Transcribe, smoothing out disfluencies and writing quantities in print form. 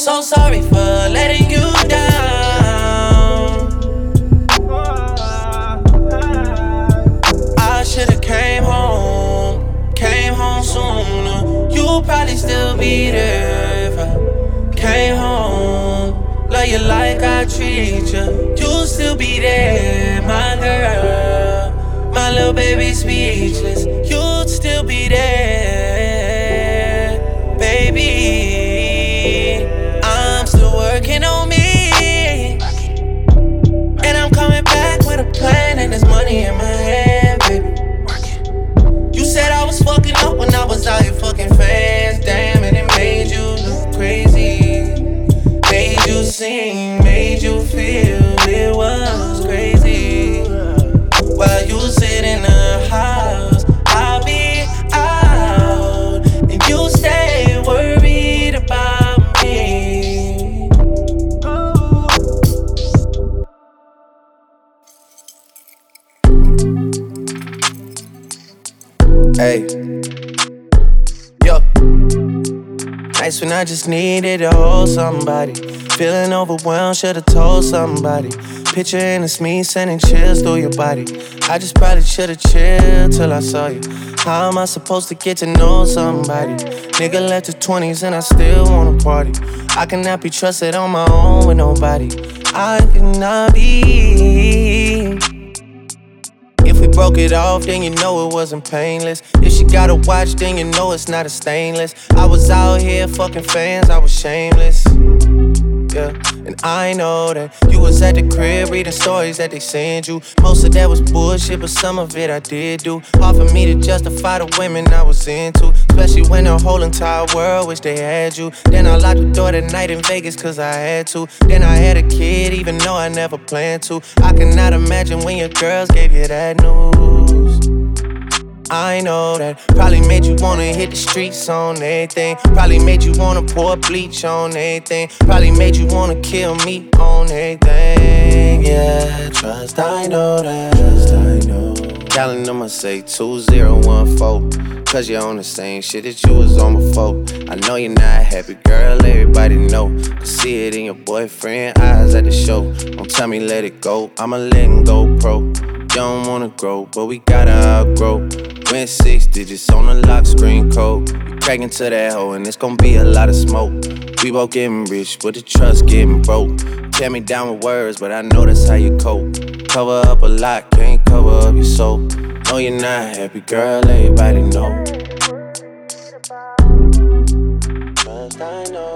so sorry for letting you down. I should've came home sooner. You probably still be there if I came home. Love you like I treat you, you still be there, my girl. My little baby speechless, you'd still be there, baby. I'm still working on me, and I'm coming back with a plan, and there's money in my hand, baby. You said I was fucking up when I was out here fucking fans, damn, and it made you look crazy. Made you sing, made you feel it was crazy. While you sit in the house, I'll be out, and you stay worried about me. Hey, yo. Nights when I just needed to hold somebody. Feeling overwhelmed, should've told somebody. Picturing it's me sending chills through your body. I just probably should've chilled till I saw you. How am I supposed to get to know somebody? Nigga left his 20s and I still wanna party. I cannot be trusted on my own with nobody. I cannot be. If we broke it off, then you know it wasn't painless. If she got a watch, then you know it's not a stainless. I was out here fucking fans, I was shameless. Yeah, and I know that you was at the crib reading stories that they sent you. Most of that was bullshit, but some of it I did do. Hard for me to justify the women I was into, especially when the whole entire world wish they had you. Then I locked the door that night in Vegas cause I had to. Then I had a kid even though I never planned to. I cannot imagine when your girls gave you that news. I know that probably made you wanna hit the streets on everything. Probably made you wanna pour bleach on everything. Probably made you wanna kill me on everything. Yeah, trust, I know that. Trust, I know. Telling them I say 2014, cause you're on the same shit that you was on before. I know you're not happy, girl, everybody know. Can see it in your boyfriend eyes at the show. Don't tell me let it go, I'ma let him go pro. You don't wanna grow, but we gotta outgrow. Went 6 digits on the lock screen code. You crack into that hoe and it's gon' be a lot of smoke. We both getting rich, but the trust getting broke. Tear me down with words, but I know that's how you cope. Cover up a lot, can't cover up your soul. No, you're not happy, girl, everybody know. Trust, I know.